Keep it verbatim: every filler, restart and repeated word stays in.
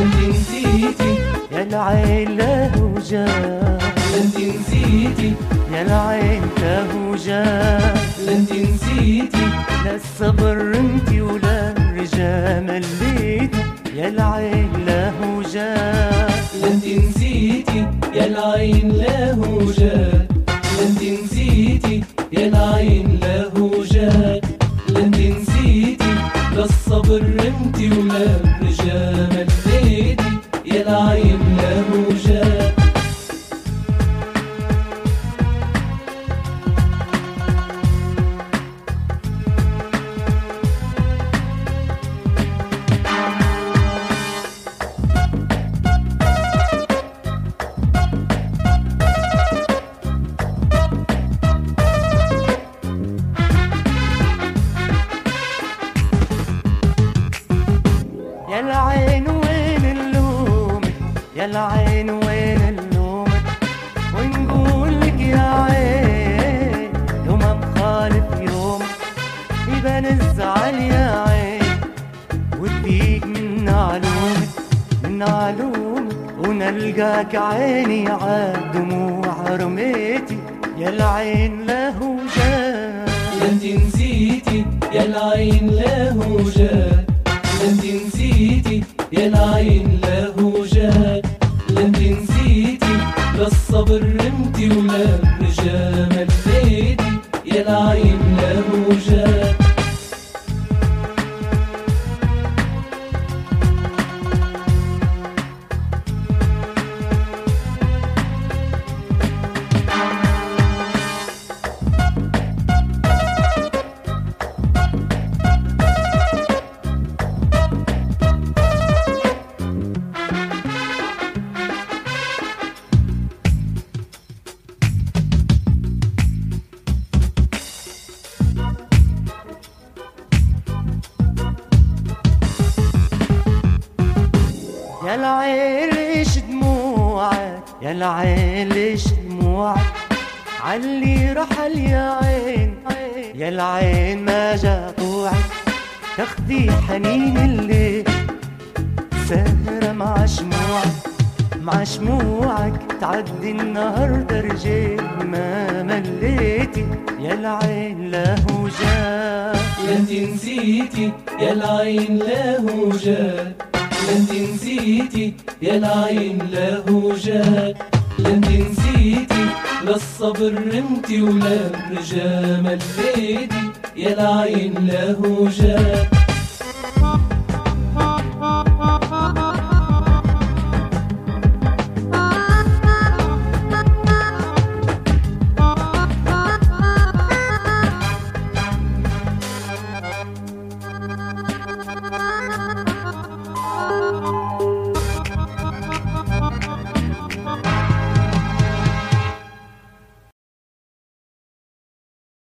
انت نسيتي يا العين له جاه، انت نسيتي يا العين له جاه، انت نسيتي لا الصبر انتي ولا الرجا مليتي، يا العين له جاه. انت نسيتي يا العين له جاد، انت نسيتي يا العين له جاد، انت نسيتي لا الصبر انتي ولا الرجا مليتي، يا العين له جاد. يا العين وين اللوم، يا العين وين اللوم، ونقول لك يا عين يوم مخالف يوم يبان الزعل يا عين، وتضيق من علومك من علومك، ونلقاك عيني عالدموع رميتي، يا العين له جاه. انت نسيتي يا العين له جاد، انت نسيتي يا العين له جاد، انت نسيتي لا الصبر انتي ولا الرجا مليتي، يا العين له جاد. يا العين ليش دموعك، يا العين ليش دموعك، علي رحل يا عين، يا العين ما جا طوعك، تاخدي حنين الليل سهرة مع شموعك، مع شموعك تعدي النهار درجة ما مليتي، يا العين له جاه. انت نسيتي يا العين له جاد، انت نسيتي يا العين له جاد، انت نسيتي لا الصبر انتي ولا الرجا مليتي، يا العين له جاد.